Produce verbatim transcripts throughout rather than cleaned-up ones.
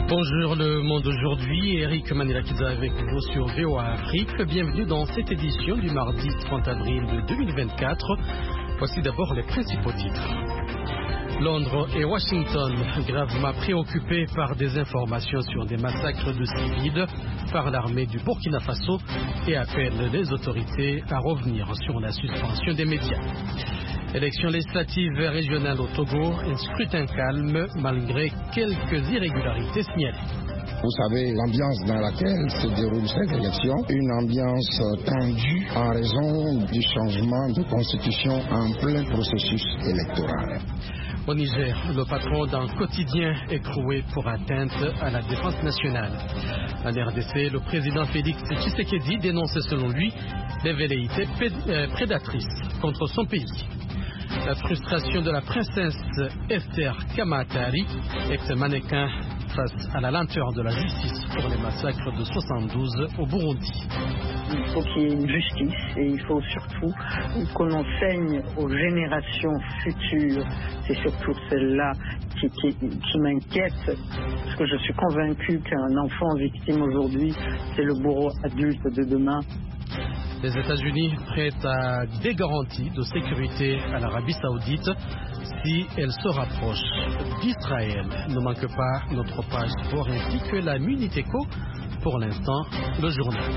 Bonjour le monde aujourd'hui, Eric Manilakidza avec vous sur V O A Afrique. Bienvenue dans cette édition du mardi trente avril de deux mille vingt-quatre. Voici d'abord les principaux titres. Londres et Washington, gravement préoccupés par des informations sur des massacres de civils par l'armée du Burkina Faso et appellent les autorités à revenir sur la suspension des médias. Élections législatives régionales au Togo, un scrutin calme malgré quelques irrégularités signalées. Vous savez l'ambiance dans laquelle se déroule cette élection, une ambiance tendue en raison du changement de constitution en plein processus électoral. Au Niger, le patron d'un quotidien est cloué pour atteinte à la défense nationale. En R D C, le président Félix Tshisekedi dénonce selon lui des velléités prédatrices contre son pays. La frustration de la princesse Esther Kamatari, ex-mannequin, face à la lenteur de la justice pour les massacres de soixante-douze au Burundi. Il faut qu'il y ait une justice et il faut surtout qu'on enseigne aux générations futures. C'est surtout celle-là qui, qui, qui m'inquiète, parce que je suis convaincu qu'un enfant victime aujourd'hui, c'est le bourreau adulte de demain. Les États-Unis prêtent à des garanties de sécurité à l'Arabie Saoudite si elle se rapproche d'Israël. Ne manque pas notre page sport ainsi que la Minute Éco. Pour l'instant, le journal.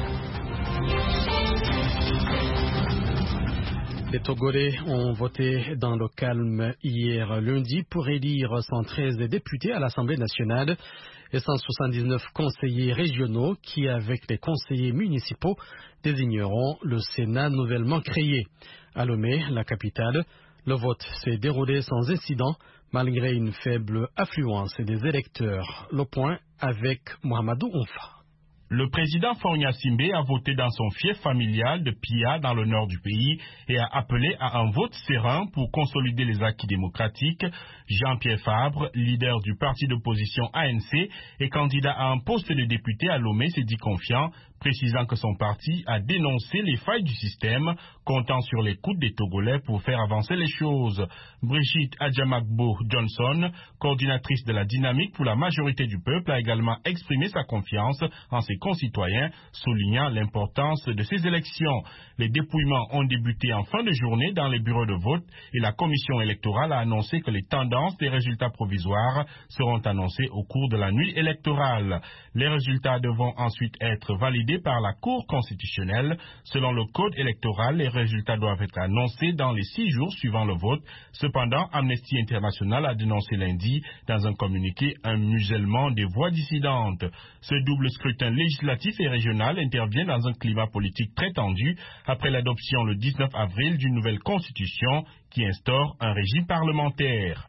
Les Togolais ont voté dans le calme hier lundi pour élire cent treize députés à l'Assemblée nationale et cent soixante-dix-neuf conseillers régionaux qui, avec les conseillers municipaux, désigneront le Sénat nouvellement créé. À Lomé, la capitale, le vote s'est déroulé sans incident malgré une faible affluence des électeurs. Le point avec Mohamedou Oumfa. Le président Faure Gnassingbe a voté dans son fief familial de Pia dans le nord du pays et a appelé à un vote serein pour consolider les acquis démocratiques. Jean-Pierre Fabre, leader du parti d'opposition A N C et candidat à un poste de député à Lomé, s'est dit confiant, précisant que son parti a dénoncé les failles du système, comptant sur l'écoute des Togolais pour faire avancer les choses. Brigitte Adjamakbo Johnson, coordinatrice de la dynamique pour la majorité du peuple, a également exprimé sa confiance en ses concitoyens, soulignant l'importance de ces élections. Les dépouillements ont débuté en fin de journée dans les bureaux de vote et la commission électorale a annoncé que les tendances des résultats provisoires seront annoncées au cours de la nuit électorale. Les résultats devront ensuite être validés par la Cour constitutionnelle. Selon le code électoral, les résultats doivent être annoncés dans les six jours suivant le vote. Cependant, Amnesty International a dénoncé lundi dans un communiqué un musellement des voix dissidentes. Ce double scrutin législatif et régional intervient dans un climat politique très tendu après l'adoption le dix-neuf avril d'une nouvelle constitution qui instaure un régime parlementaire.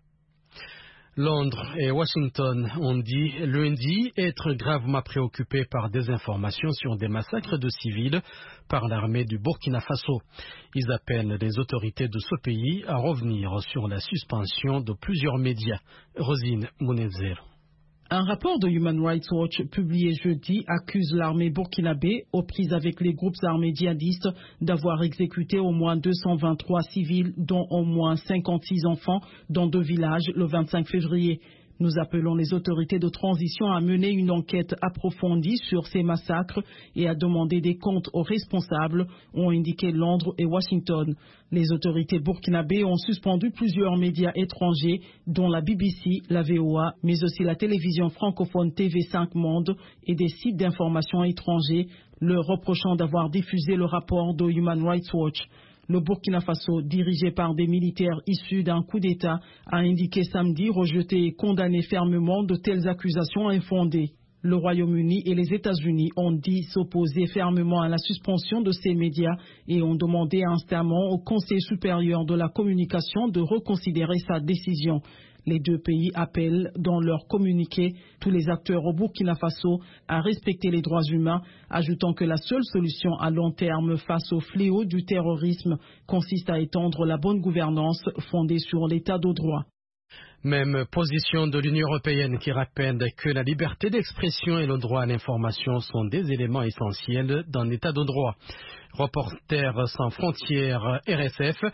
Londres et Washington ont dit lundi être gravement préoccupés par des informations sur des massacres de civils par l'armée du Burkina Faso. Ils appellent les autorités de ce pays à revenir sur la suspension de plusieurs médias. Rosine Mounezero. Un rapport de Human Rights Watch publié jeudi accuse l'armée burkinabé, aux prises avec les groupes armés djihadistes, d'avoir exécuté au moins deux cent vingt-trois civils, dont au moins cinquante-six enfants, dans deux villages le vingt-cinq février. Nous appelons les autorités de transition à mener une enquête approfondie sur ces massacres et à demander des comptes aux responsables, ont indiqué Londres et Washington. Les autorités burkinabées ont suspendu plusieurs médias étrangers, dont la B B C, la V O A, mais aussi la télévision francophone T V cinq Monde et des sites d'information étrangers, leur reprochant d'avoir diffusé le rapport de Human Rights Watch. Le Burkina Faso, dirigé par des militaires issus d'un coup d'État, a indiqué samedi rejeter et condamner fermement de telles accusations infondées. Le Royaume-Uni et les États-Unis ont dit s'opposer fermement à la suspension de ces médias et ont demandé instamment au Conseil supérieur de la communication de reconsidérer sa décision. Les deux pays appellent dans leur communiqué tous les acteurs au Burkina Faso à respecter les droits humains, ajoutant que la seule solution à long terme face au fléau du terrorisme consiste à étendre la bonne gouvernance fondée sur l'état de droit. Même position de l'Union européenne qui rappelle que la liberté d'expression et le droit à l'information sont des éléments essentiels d'un état de droit. Reporters sans frontières R S F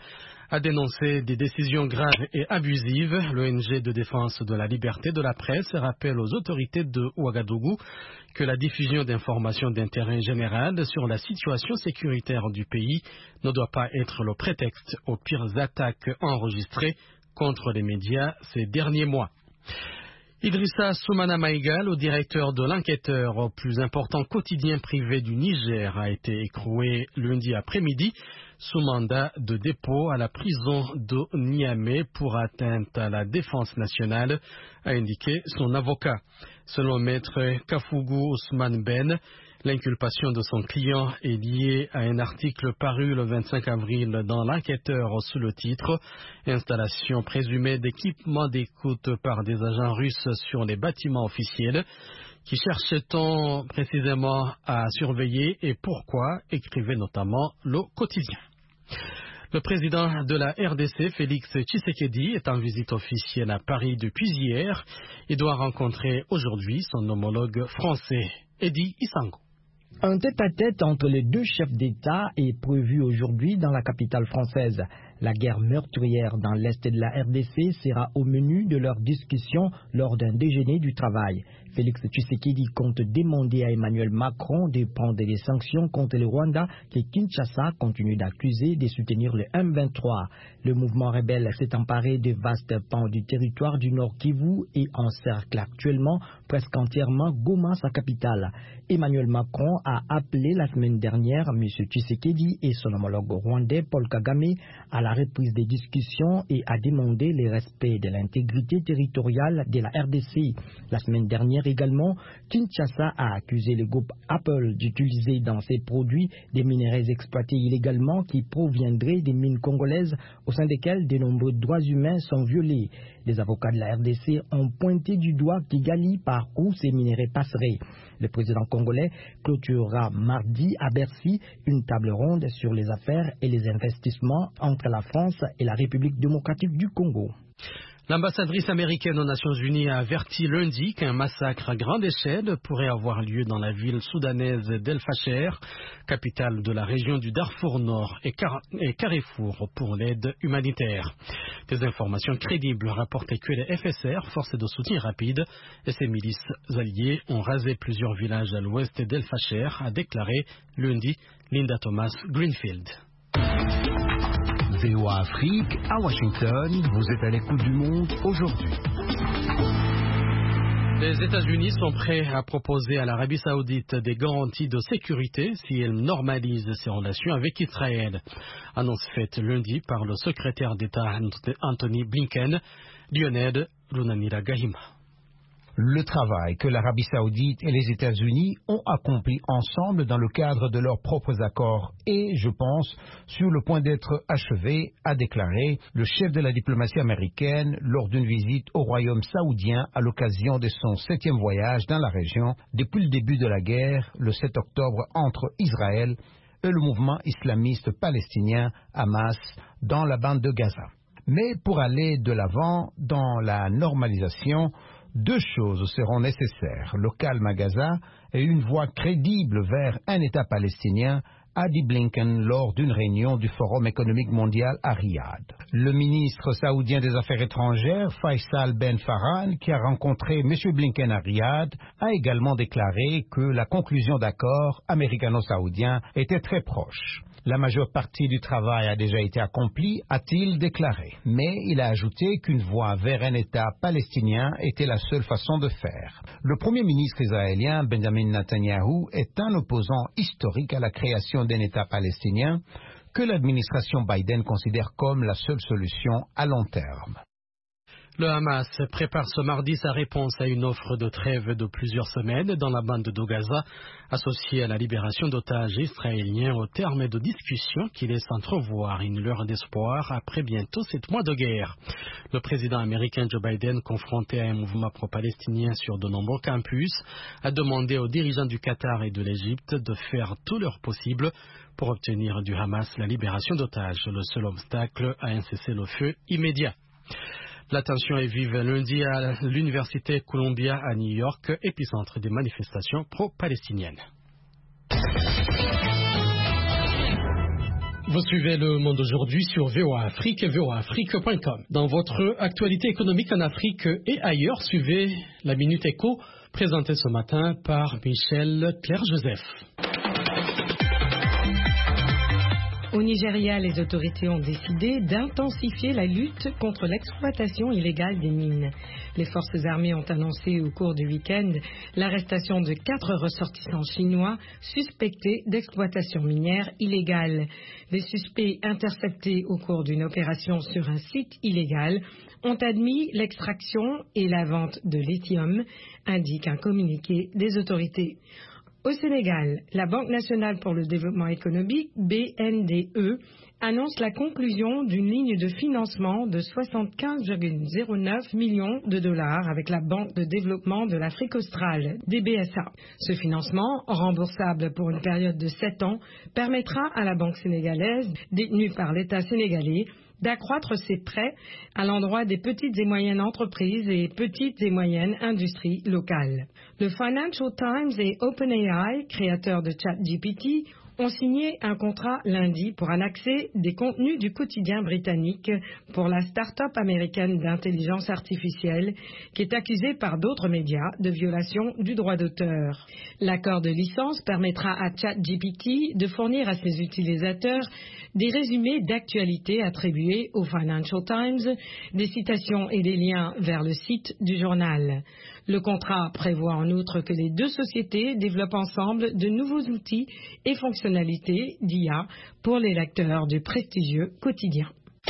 a dénoncé des décisions graves et abusives. L'O N G de défense de la liberté de la presse rappelle aux autorités de Ouagadougou que la diffusion d'informations d'intérêt général sur la situation sécuritaire du pays ne doit pas être le prétexte aux pires attaques enregistrées contre les médias ces derniers mois. Idrissa Soumana Maïga, le directeur de l'enquêteur au plus important quotidien privé du Niger, a été écroué lundi après-midi sous mandat de dépôt à la prison de Niamey pour atteinte à la défense nationale, a indiqué son avocat. Selon maître Kafougou Ousmane Ben, l'inculpation de son client est liée à un article paru le vingt-cinq avril dans l'enquêteur sous le titre « Installation présumée d'équipements d'écoute par des agents russes sur les bâtiments officiels » qui cherchait-on précisément à surveiller et pourquoi, écrivait notamment le quotidien. Le président de la R D C, Félix Tshisekedi, est en visite officielle à Paris depuis hier et doit rencontrer aujourd'hui son homologue français, Edi Isango. Un tête-à-tête entre les deux chefs d'État est prévu aujourd'hui dans la capitale française. La guerre meurtrière dans l'est de la R D C sera au menu de leur discussion lors d'un déjeuner du travail. Félix Tshisekedi compte demander à Emmanuel Macron de prendre des sanctions contre le Rwanda que Kinshasa continue d'accuser de soutenir le M vingt-trois. Le mouvement rebelle s'est emparé de vastes pans du territoire du Nord Kivu et encercle actuellement presque entièrement Goma, sa capitale. Emmanuel Macron a appelé la semaine dernière M. Tshisekedi et son homologue rwandais Paul Kagame à la reprise des discussions et a demandé le respect de l'intégrité territoriale de la R D C. La semaine dernière également, Kinshasa a accusé le groupe Apple d'utiliser dans ses produits des minerais exploités illégalement qui proviendraient des mines congolaises au sein desquelles de nombreux droits humains sont violés. Les avocats de la R D C ont pointé du doigt Kigali par où ces minerais passeraient. Le président congolais clôturera mardi à Bercy une table ronde sur les affaires et les investissements entre la France et la République démocratique du Congo. L'ambassadrice américaine aux Nations Unies a averti lundi qu'un massacre à grande échelle pourrait avoir lieu dans la ville soudanaise d'El Fasher, capitale de la région du Darfour Nord et, car et carrefour pour l'aide humanitaire. Des informations crédibles rapportaient que les F S R, forces de soutien rapide, et ses milices alliées ont rasé plusieurs villages à l'ouest d'El Fasher, a déclaré lundi Linda Thomas Greenfield. V O A Afrique, à Washington, vous êtes à l'écoute du monde aujourd'hui. Les États-Unis sont prêts à proposer à l'Arabie Saoudite des garanties de sécurité si elle normalise ses relations avec Israël. Annonce faite lundi par le secrétaire d'État Anthony Blinken, Lionel Runamira Gahima. Le travail que l'Arabie Saoudite et les États-Unis ont accompli ensemble dans le cadre de leurs propres accords est, je pense, sur le point d'être achevé, a déclaré le chef de la diplomatie américaine lors d'une visite au royaume saoudien à l'occasion de son septième voyage dans la région depuis le début de la guerre, le sept octobre, entre Israël et le mouvement islamiste palestinien Hamas dans la bande de Gaza. Mais pour aller de l'avant dans la normalisation, deux choses seront nécessaires, le calme à Gaza et une voie crédible vers un État palestinien, a dit Blinken lors d'une réunion du Forum économique mondial à Riyad. Le ministre saoudien des Affaires étrangères, Faisal Ben Farhan, qui a rencontré M. Blinken à Riyad, a également déclaré que la conclusion d'accords américano-saoudiens était très proche. La majeure partie du travail a déjà été accomplie, a-t-il déclaré. Mais il a ajouté qu'une voie vers un État palestinien était la seule façon de faire. Le premier ministre israélien, Benjamin Netanyahu, est un opposant historique à la création d'un État palestinien que l'administration Biden considère comme la seule solution à long terme. Le Hamas prépare ce mardi sa réponse à une offre de trêve de plusieurs semaines dans la bande de Gaza, associée à la libération d'otages israéliens au terme de discussions qui laissent entrevoir une lueur d'espoir après bientôt sept mois de guerre. Le président américain Joe Biden, confronté à un mouvement pro-palestinien sur de nombreux campus, a demandé aux dirigeants du Qatar et de l'Égypte de faire tout leur possible pour obtenir du Hamas la libération d'otages, le seul obstacle à un cessez-le-feu immédiat. La tension est vive lundi à l'université Columbia à New York, épicentre des manifestations pro-palestiniennes. Vous suivez Le Monde aujourd'hui sur V O A Afrique et V O A Afrique point com. Dans votre actualité économique en Afrique et ailleurs, suivez la Minute Éco présentée ce matin par Michel Claire-Joseph. Au Nigeria, les autorités ont décidé d'intensifier la lutte contre l'exploitation illégale des mines. Les forces armées ont annoncé au cours du week-end l'arrestation de quatre ressortissants chinois suspectés d'exploitation minière illégale. Les suspects interceptés au cours d'une opération sur un site illégal ont admis l'extraction et la vente de lithium, indique un communiqué des autorités. Au Sénégal, la Banque nationale pour le développement économique, B N D E, annonce la conclusion d'une ligne de financement de soixante-quinze virgule zéro neuf millions de dollars avec la Banque de développement de l'Afrique australe, D B S A. Ce financement, remboursable pour une période de sept ans, permettra à la banque sénégalaise, détenue par l'État sénégalais, d'accroître ses prêts à l'endroit des petites et moyennes entreprises et petites et moyennes industries locales. Le Financial Times et OpenAI, créateurs de ChatGPT, ont signé un contrat lundi pour un accès des contenus du quotidien britannique pour la start-up américaine d'intelligence artificielle qui est accusée par d'autres médias de violation du droit d'auteur. L'accord de licence permettra à ChatGPT de fournir à ses utilisateurs des résumés d'actualité attribués au Financial Times, des citations et des liens vers le site du journal. Le contrat prévoit en outre que les deux sociétés développent ensemble de nouveaux outils et fonctionnalités d'I A pour les lecteurs du prestigieux quotidien.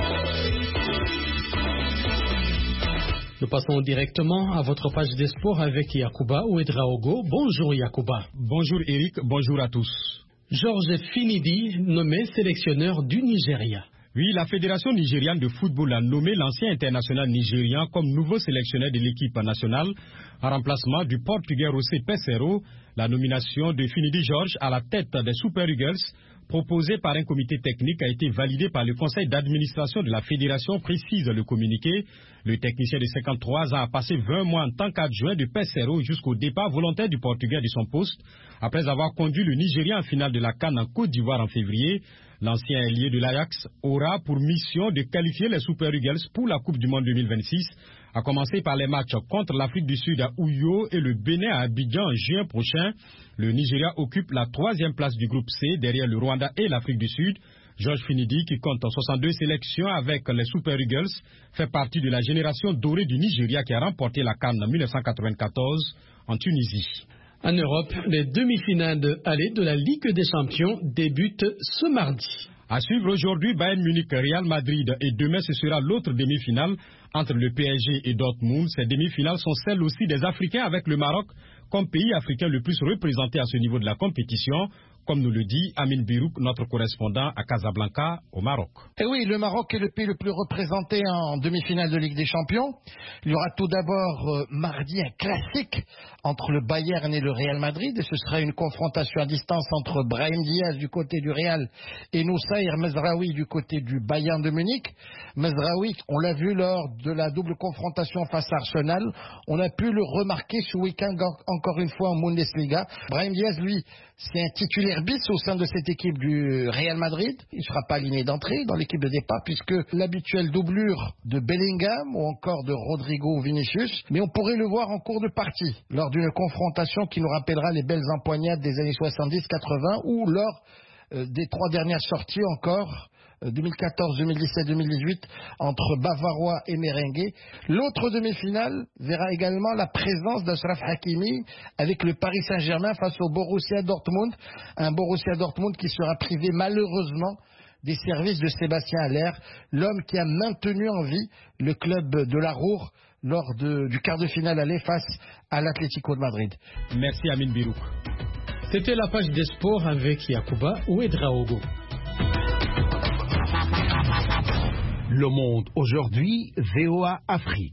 Nous passons directement à votre page des sports avec Yacouba Ouedraogo. Bonjour Yacouba. Bonjour Eric, bonjour à tous. Georges Finidi, nommé sélectionneur du Nigeria. Oui, la Fédération nigériane de football a nommé l'ancien international nigérian comme nouveau sélectionneur de l'équipe nationale en remplacement du Portugais José Peseiro. La nomination de Finidi Georges à la tête des Super Eagles, proposée par un comité technique, a été validée par le conseil d'administration de la fédération, précise le communiqué. Le technicien de cinquante-trois ans a passé vingt mois en tant qu'adjoint de Peseiro jusqu'au départ volontaire du Portugais de son poste, après avoir conduit le Nigeria en finale de la CAN en Côte d'Ivoire en février. L'ancien ailier de l'Ajax aura pour mission de qualifier les Super Eagles pour la Coupe du Monde deux mille vingt-six, à commencer par les matchs contre l'Afrique du Sud à Ouyo et le Bénin à Abidjan en juin prochain. Le Nigeria occupe la troisième place du groupe C derrière le Rwanda et l'Afrique du Sud. Georges Finidi, qui compte soixante-deux sélections avec les Super Eagles, fait partie de la génération dorée du Nigeria qui a remporté la CAN en mille neuf cent quatre-vingt-quatorze en Tunisie. En Europe, les demi-finales allées de la Ligue des Champions débutent ce mardi. À suivre aujourd'hui, Bayern Munich, Real Madrid, et demain ce sera l'autre demi-finale entre le P S G et Dortmund. Ces demi-finales sont celles aussi des Africains avec le Maroc comme pays africain le plus représenté à ce niveau de la compétition, comme nous le dit Amin Birouk, notre correspondant à Casablanca, au Maroc. Et oui, le Maroc est le pays le plus représenté en demi-finale de Ligue des Champions. Il y aura tout d'abord euh, mardi un classique entre le Bayern et le Real Madrid. Et ce sera une confrontation à distance entre Brahim Diaz du côté du Real et Noussair Mezraoui du côté du Bayern de Munich. Mezraoui, on l'a vu lors de la double confrontation face à Arsenal. On a pu le remarquer ce week-end encore une fois en Bundesliga. Brahim Diaz, lui, c'est un titulaire bis au sein de cette équipe du Real Madrid. Il ne sera pas aligné d'entrée dans l'équipe de départ puisque l'habituelle doublure de Bellingham ou encore de Rodrigo Vinicius. Mais on pourrait le voir en cours de partie lors d'une confrontation qui nous rappellera les belles empoignades des années soixante-dix quatre-vingt ou lors euh, des trois dernières sorties encore deux mille quatorze, deux mille dix-sept, deux mille dix-huit entre Bavarois et Merengue. L'autre demi-finale verra également la présence d'Achraf Hakimi avec le Paris Saint-Germain face au Borussia Dortmund. Un Borussia Dortmund qui sera privé malheureusement des services de Sébastien Haller, l'homme qui a maintenu en vie le club de la Ruhr lors de, du quart de finale aller face à l'Atlético de Madrid. Merci Amin Birouk. C'était la page des sports avec Yacouba Ouedraogo. Le Monde aujourd'hui, V O A Afrique.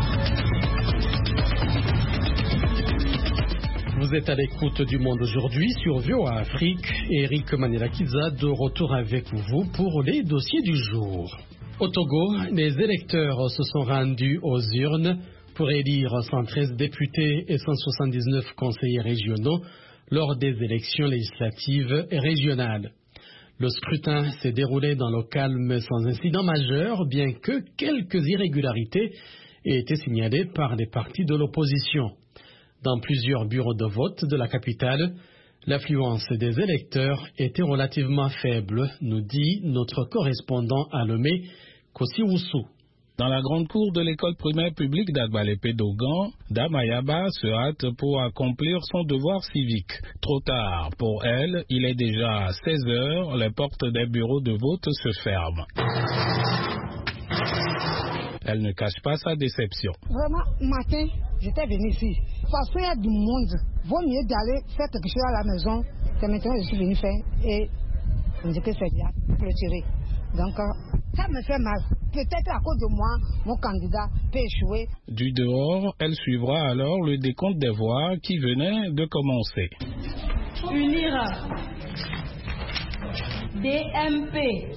Vous êtes à l'écoute du Monde aujourd'hui sur V O A Afrique. Eric Manirakiza de retour avec vous pour les dossiers du jour. Au Togo, les électeurs se sont rendus aux urnes pour élire cent treize députés et cent soixante-dix-neuf conseillers régionaux lors des élections législatives et régionales. Le scrutin s'est déroulé dans le calme sans incident majeur, bien que quelques irrégularités aient été signalées par des partis de l'opposition. Dans plusieurs bureaux de vote de la capitale, l'affluence des électeurs était relativement faible, nous dit notre correspondant à Lomé, Kossi Oussou. Dans la grande cour de l'école primaire publique d'Agbalépé Dogan, Damayaba se hâte pour accomplir son devoir civique. Trop tard pour elle, il est déjà seize heures, les portes des bureaux de vote se ferment. Elle ne cache pas sa déception. Vraiment, matin, j'étais venue ici. Parce qu'il y a du monde. Vaut mieux d'aller faire quelque chose à la maison. C'est maintenant que je suis venue faire et je me dis que c'est bien, clôturer. Donc, ça me fait mal. Peut-être à cause de moi, mon candidat peut échouer. Du dehors, elle suivra alors le décompte des voix qui venait de commencer. Unira, D M P,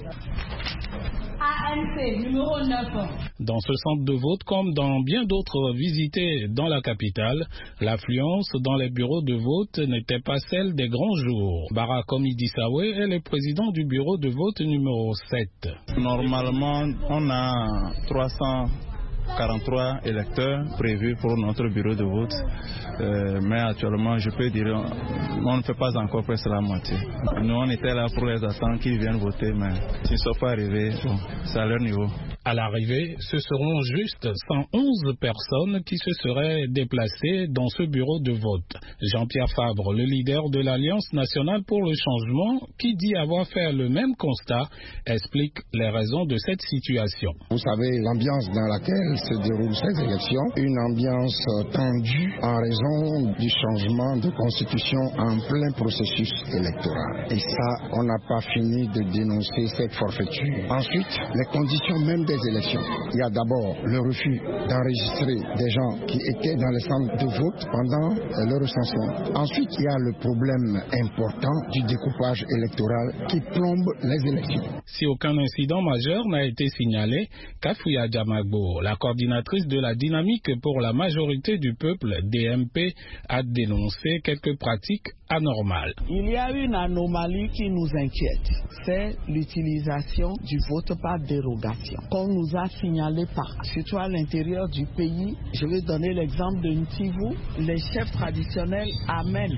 A N C, numéro neuf. Dans ce centre de vote, comme dans bien d'autres visités dans la capitale, l'affluence dans les bureaux de vote n'était pas celle des grands jours. Barakomi Dissawe est le président du bureau de vote numéro sept. Normalement, on a trois cent quarante-trois électeurs prévus pour notre bureau de vote, euh, mais actuellement, je peux dire, on ne fait pas encore presque la moitié. Nous, on était là pour les attendre qu'ils viennent voter, mais s'ils ne sont pas arrivés, bon, c'est à leur niveau. À l'arrivée, ce seront juste cent onze personnes qui se seraient déplacées dans ce bureau de vote. Jean-Pierre Fabre, le leader de l'Alliance nationale pour le changement, qui dit avoir fait le même constat, explique les raisons de cette situation. Vous savez, l'ambiance dans laquelle se déroulent ces élections, une ambiance tendue en raison du changement de constitution en plein processus électoral. Et ça, on n'a pas fini de dénoncer cette forfaiture. Ensuite, les conditions même des élections. Il y a d'abord le refus d'enregistrer des gens qui étaient dans les centres de vote pendant le recensement. Ensuite, il y a le problème important du découpage électoral qui plombe les élections. Si aucun incident majeur n'a été signalé, Kafouya Diamagbo, la coordinatrice de la dynamique pour la majorité du peuple, D M P, a dénoncé quelques pratiques anormales. Il y a une anomalie qui nous inquiète, c'est l'utilisation du vote par dérogation. Comme nous a signalé par, surtout à l'intérieur du pays, je vais donner l'exemple de Ntivou, les chefs traditionnels amènent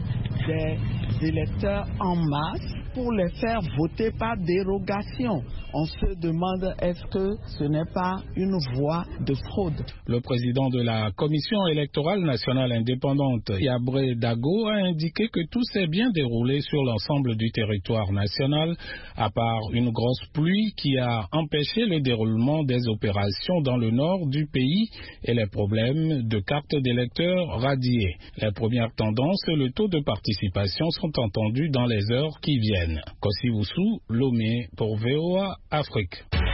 des électeurs en masse pour les faire voter par dérogation. On se demande est-ce que ce n'est pas une voie de fraude. Le président de la Commission électorale nationale indépendante, Yabré Dago, a indiqué que tout s'est bien déroulé sur l'ensemble du territoire national, à part une grosse pluie qui a empêché le déroulement des opérations dans le nord du pays et les problèmes de cartes d'électeurs radiées. Les premières tendances et le taux de participation sont entendus dans les heures qui viennent. Kossi Oussou, Lomé pour V O A Afrique.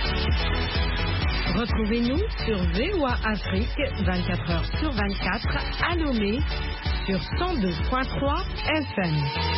Retrouvez-nous sur V O A Afrique vingt-quatre heures sur vingt-quatre à Lomé sur cent deux virgule trois F M.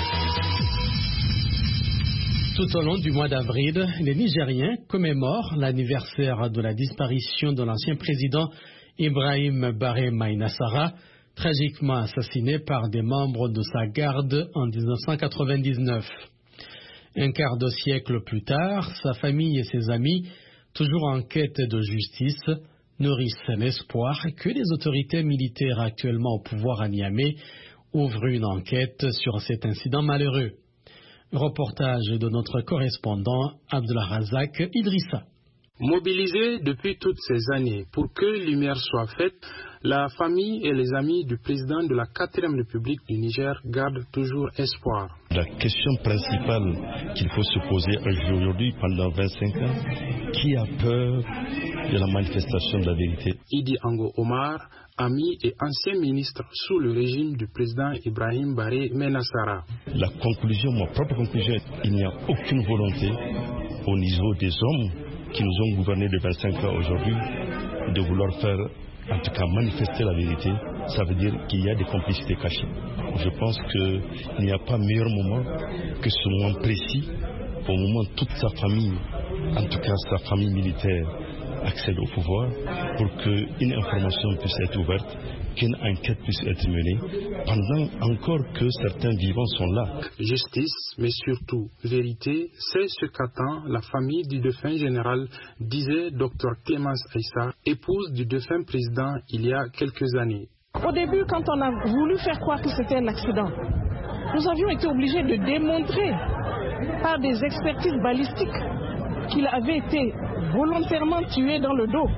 Tout au long du mois d'avril, les Nigériens commémorent l'anniversaire de la disparition de l'ancien président Ibrahim Baré Maïnassara, tragiquement assassiné par des membres de sa garde en mille neuf cent quatre-vingt-dix-neuf. Un quart de siècle plus tard, sa famille et ses amis, toujours en quête de justice, nourrissent l'espoir que les autorités militaires actuellement au pouvoir à Niamey ouvrent une enquête sur cet incident malheureux. Reportage de notre correspondant Abdelrazak Idrissa. Mobilisés depuis toutes ces années pour que lumière soit faite, la famille et les amis du président de la quatrième République du Niger gardent toujours espoir. La question principale qu'il faut se poser aujourd'hui pendant vingt-cinq ans, qui a peur de la manifestation de la vérité? Idi Ango Omar, ami et ancien ministre sous le régime du président Ibrahim Baré Maïnassara. La conclusion, ma propre conclusion, il n'y a aucune volonté au niveau des hommes qui nous ont gouvernés de vingt-cinq ans aujourd'hui de vouloir faire, en tout cas manifester la vérité. Ça veut dire qu'il y a des complicités cachées. Je pense qu'il n'y a pas meilleur moment que ce moment précis, au moment où toute sa famille, en tout cas sa famille militaire, accède au pouvoir, pour qu'une information puisse être ouverte, qu'une enquête puisse être menée, pendant encore que certains vivants sont là. Justice, mais surtout vérité, c'est ce qu'attend la famille du défunt général, disait Docteur Clémence Aïssa, épouse du défunt président il y a quelques années. Au début, quand on a voulu faire croire que c'était un accident, nous avions été obligés de démontrer par des expertises balistiques qu'il avait été volontairement tué dans le dos.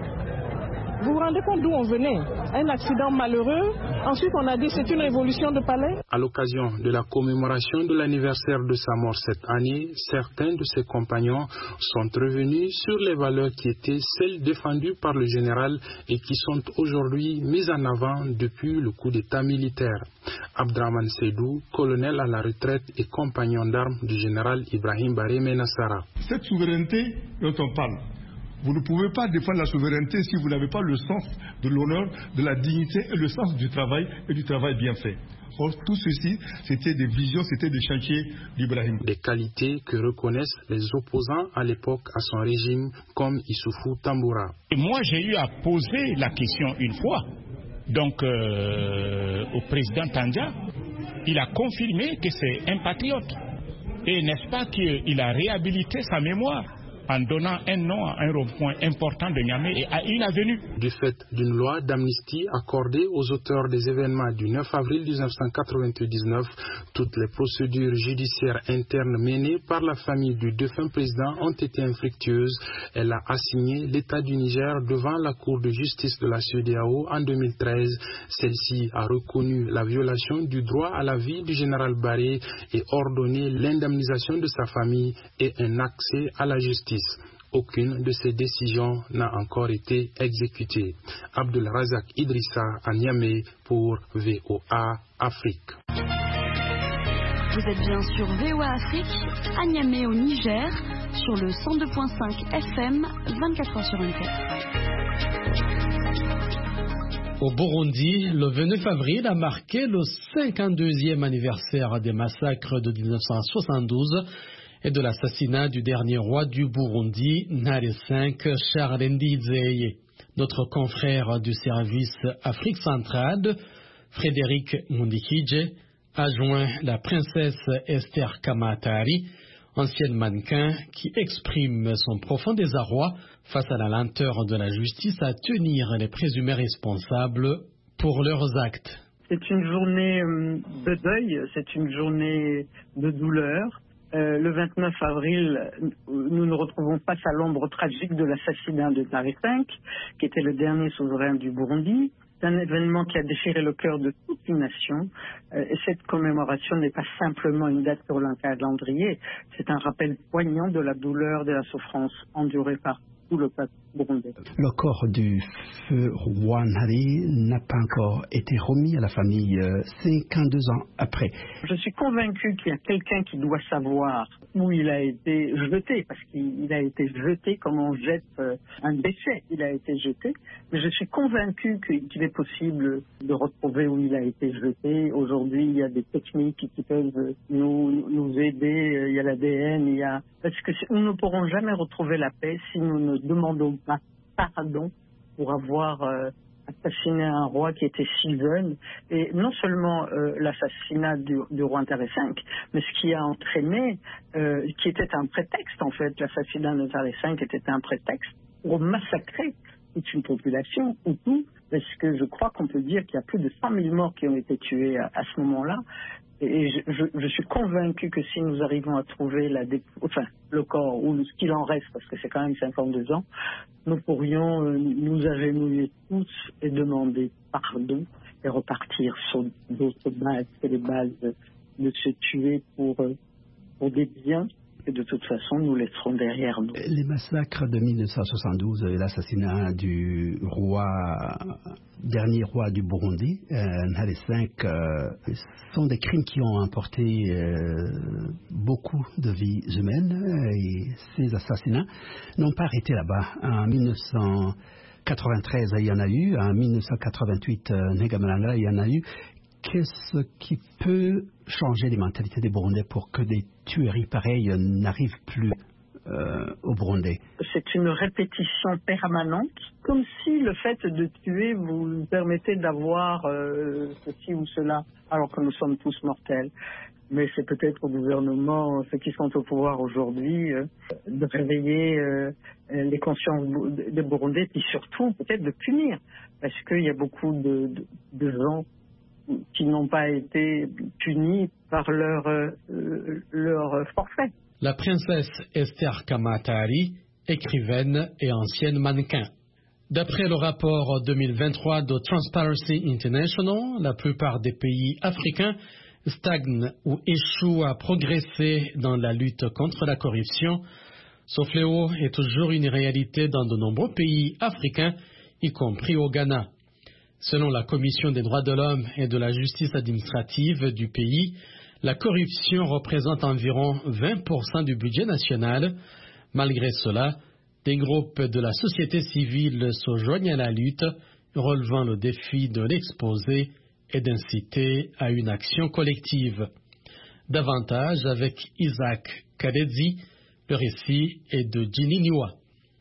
Vous vous rendez compte d'où on venait? Un accident malheureux. Ensuite, on a dit c'est une révolution de palais. À l'occasion de la commémoration de l'anniversaire de sa mort cette année, certains de ses compagnons sont revenus sur les valeurs qui étaient celles défendues par le général et qui sont aujourd'hui mises en avant depuis le coup d'État militaire. Abdraman Seydou, colonel à la retraite et compagnon d'armes du général Ibrahim Baré Menassara. Cette souveraineté dont on parle, vous ne pouvez pas défendre la souveraineté si vous n'avez pas le sens de l'honneur, de la dignité et le sens du travail et du travail bien fait. Or, tout ceci, c'était des visions, c'était des chantiers d'Ibrahim. Des qualités que reconnaissent les opposants à l'époque à son régime, comme Issoufou Tamboura. Et moi, j'ai eu à poser la question une fois, donc euh, au président Tandja. Il a confirmé que c'est un patriote. Et n'est-ce pas qu'il a réhabilité sa mémoire en donnant un nom à un rond-point important de Niamey et à une avenue. Du fait d'une loi d'amnistie accordée aux auteurs des événements du neuf avril mille neuf cent quatre-vingt-dix-neuf, toutes les procédures judiciaires internes menées par la famille du défunt président ont été infructueuses. Elle a assigné l'État du Niger devant la Cour de justice de la C E D E A O en deux mille treize. Celle-ci a reconnu la violation du droit à la vie du général Baré et ordonné l'indemnisation de sa famille et un accès à la justice. Aucune de ces décisions n'a encore été exécutée. Abdul Razak Idrissa à Niamey pour V O A Afrique. Vous êtes bien sur V O A Afrique, à Niamey au Niger, sur le cent deux virgule cinq F M, vingt-quatre heures sur vingt-quatre. Au Burundi, le vingt-neuf avril a marqué le cinquante-deuxième anniversaire des massacres de mille neuf cent soixante-douze et de l'assassinat du dernier roi du Burundi, Ntare cinq, Charles Ndizeye. Notre confrère du service Afrique centrale, Frédéric Mundikidje, a joint la princesse Esther Kamatari, ancienne mannequin, qui exprime son profond désarroi face à la lenteur de la justice à tenir les présumés responsables pour leurs actes. C'est une journée de deuil, c'est une journée de douleur. Euh, le vingt-neuf avril, nous nous retrouvons face à l'ombre tragique de l'assassinat de Ntare cinq, qui était le dernier souverain du Burundi. C'est un événement qui a déchiré le cœur de toute une nation. Euh, et cette commémoration n'est pas simplement une date sur un calendrier, c'est un rappel poignant de la douleur, de la souffrance endurée par tout le peuple burundais. Le corps du feu roi Ntare n'a pas encore été remis à la famille euh, cinquante-deux ans après. Je suis convaincu qu'il y a quelqu'un qui doit savoir où il a été jeté, parce qu'il a été jeté comme on jette euh, un déchet. Il a été jeté, mais je suis convaincu qu'il est possible de retrouver où il a été jeté. Aujourd'hui, il y a des techniques qui peuvent nous, nous aider. Il y a l'A D N, il y a... Parce que nous ne pourrons jamais retrouver la paix si nous ne demandons pas pardon pour avoir euh, assassiné un roi qui était si jeune. Et non seulement euh, l'assassinat du, du roi Ntare cinq, mais ce qui a entraîné, euh, qui était un prétexte en fait, l'assassinat de Ntare cinq était un prétexte pour massacrer toute une population, ou tout, parce que je crois qu'on peut dire qu'il y a plus de cent mille morts qui ont été tués à, à ce moment-là. Et je, je, je suis convaincu que si nous arrivons à trouver la dé... enfin, le corps, ou ce qu'il en reste, parce que c'est quand même cinquante-deux ans, nous pourrions euh, nous agenouiller tous et demander pardon et repartir sur d'autres bases que les bases de, de se tuer pour, euh, pour des biens. Et de toute façon, nous laisserons derrière nous. Les massacres de mille neuf cent soixante-douze et l'assassinat du roi, dernier roi du Burundi, euh, Ntare cinq, euh, sont des crimes qui ont emporté euh, beaucoup de vies humaines. Et ces assassinats n'ont pas arrêté là-bas. En mille neuf cent quatre-vingt-treize, il y en a eu. En mille neuf cent quatre-vingt-huit, euh, Nagamalanga, il y en a eu. Qu'est-ce qui peut changer les mentalités des Burundais pour que des tueries pareilles n'arrivent plus euh, au Burundi? c'est une répétition permanente, comme si le fait de tuer vous permettait d'avoir euh, ceci ou cela, alors que nous sommes tous mortels. Mais c'est peut-être au gouvernement, ceux qui sont au pouvoir aujourd'hui, euh, de réveiller euh, les consciences des Burundais, puis surtout peut-être de punir, parce qu'il y a beaucoup de, de, de gens qui n'ont pas été punis par leur, euh, leur forfait. La princesse Esther Kamatari, écrivaine et ancienne mannequin. D'après le rapport deux mille vingt-trois de Transparency International, la plupart des pays africains stagnent ou échouent à progresser dans la lutte contre la corruption. Ce fléau est toujours une réalité dans de nombreux pays africains, y compris au Ghana. Selon la Commission des droits de l'homme et de la justice administrative du pays, la corruption représente environ vingt pour cent du budget national. Malgré cela, des groupes de la société civile se joignent à la lutte, relevant le défi de l'exposer et d'inciter à une action collective. Davantage avec Isaac Kadezi, le récit est de Ginny Niwa.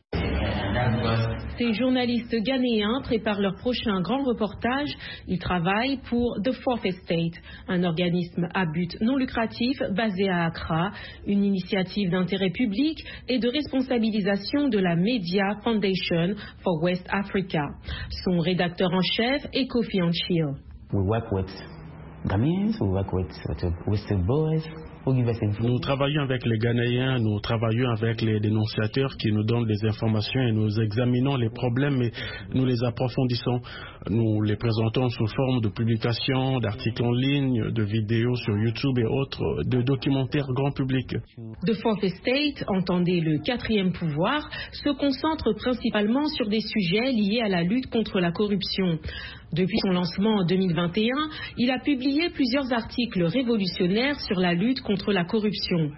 Ces journalistes ghanéens préparent leur prochain grand reportage. Ils travaillent pour The Fourth Estate, un organisme à but non lucratif basé à Accra, une initiative d'intérêt public et de responsabilisation de la Media Foundation for West Africa. Son rédacteur en chef est Kofi Anchil. We work with Ghanaians, we work with whistleblowers. Nous travaillons avec les Ghanéens, nous travaillons avec les dénonciateurs qui nous donnent des informations et nous examinons les problèmes et nous les approfondissons. Nous les présentons sous forme de publications, d'articles en ligne, de vidéos sur YouTube et autres, de documentaires grand public. The Fourth Estate, entendez le quatrième pouvoir, se concentre principalement sur des sujets liés à la lutte contre la corruption. Depuis son lancement en deux mille vingt et un, il a publié plusieurs articles révolutionnaires sur la lutte contre la corruption.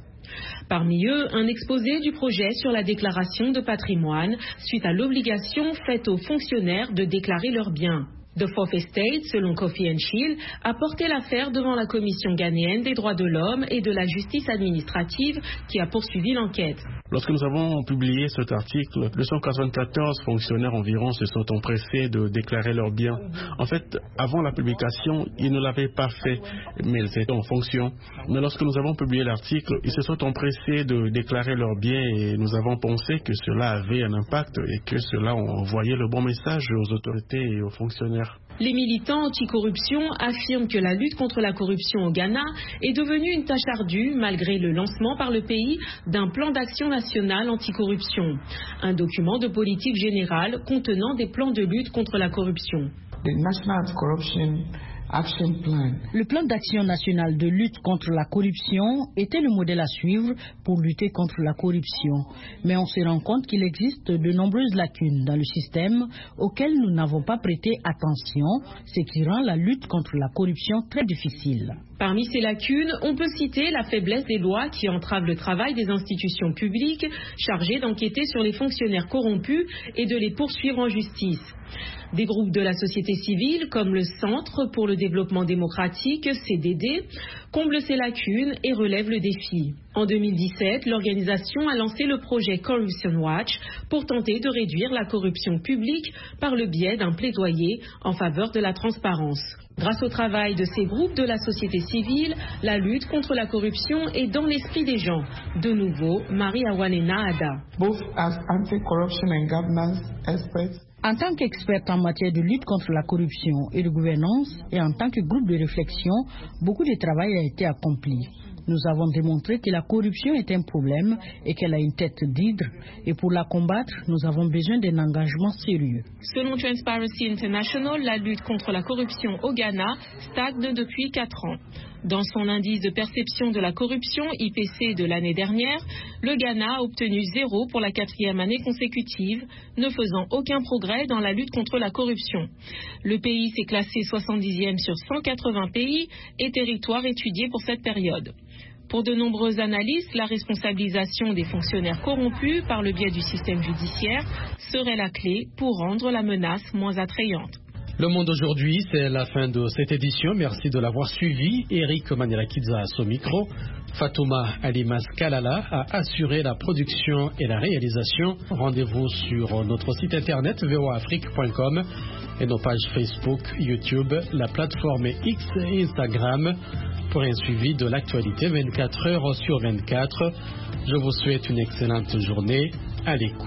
Parmi eux, un exposé du projet sur la déclaration de patrimoine suite à l'obligation faite aux fonctionnaires de déclarer leurs biens. The Fourth Estate, selon Kofi Anchil, a porté l'affaire devant la Commission ghanéenne des droits de l'homme et de la justice administrative qui a poursuivi l'enquête. Lorsque nous avons publié cet article, deux cent quatre-vingt-quatorze fonctionnaires environ se sont empressés de déclarer leurs biens. En fait, avant la publication, ils ne l'avaient pas fait, mais ils étaient en fonction. Mais lorsque nous avons publié l'article, ils se sont empressés de déclarer leurs biens et nous avons pensé que cela avait un impact et que cela envoyait le bon message aux autorités et aux fonctionnaires. Les militants anticorruption affirment que la lutte contre la corruption au Ghana est devenue une tâche ardue malgré le lancement par le pays d'un plan d'action national anticorruption, un document de politique générale contenant des plans de lutte contre la corruption. The National Anti-Corruption Action Plan. Le plan d'action national de lutte contre la corruption était le modèle à suivre pour lutter contre la corruption. Mais on se rend compte qu'il existe de nombreuses lacunes dans le système auxquelles nous n'avons pas prêté attention, ce qui rend la lutte contre la corruption très difficile. Parmi ces lacunes, on peut citer la faiblesse des lois qui entravent le travail des institutions publiques chargées d'enquêter sur les fonctionnaires corrompus et de les poursuivre en justice. Des groupes de la société civile, comme le Centre pour le développement démocratique, C D D, comblent ces lacunes et relèvent le défi. En deux mille dix-sept, l'organisation a lancé le projet Corruption Watch pour tenter de réduire la corruption publique par le biais d'un plaidoyer en faveur de la transparence. Grâce au travail de ces groupes de la société civile, la lutte contre la corruption est dans l'esprit des gens. De nouveau, Marie-Awanena Ada. Both as anti-corruption and governance experts, en tant qu'experte en matière de lutte contre la corruption et de gouvernance, et en tant que groupe de réflexion, beaucoup de travail a été accompli. Nous avons démontré que la corruption est un problème et qu'elle a une tête d'hydre. Et pour la combattre, nous avons besoin d'un engagement sérieux. Selon Transparency International, la lutte contre la corruption au Ghana stagne depuis quatre ans. Dans son indice de perception de la corruption, I P C de l'année dernière, le Ghana a obtenu zéro pour la quatrième année consécutive, ne faisant aucun progrès dans la lutte contre la corruption. Le pays s'est classé soixante-dixième sur cent quatre-vingts pays et territoires étudiés pour cette période. Pour de nombreux analystes, la responsabilisation des fonctionnaires corrompus par le biais du système judiciaire serait la clé pour rendre la menace moins attrayante. Le Monde aujourd'hui, c'est la fin de cette édition. Merci de l'avoir suivi. Eric Manirakidza au micro. Fatouma Alimas Kalala a assuré la production et la réalisation. Rendez-vous sur notre site internet v o a afrique point com et nos pages Facebook, YouTube, la plateforme X et Instagram pour un suivi de l'actualité vingt-quatre heures sur vingt-quatre. Je vous souhaite une excellente journée à l'écoute.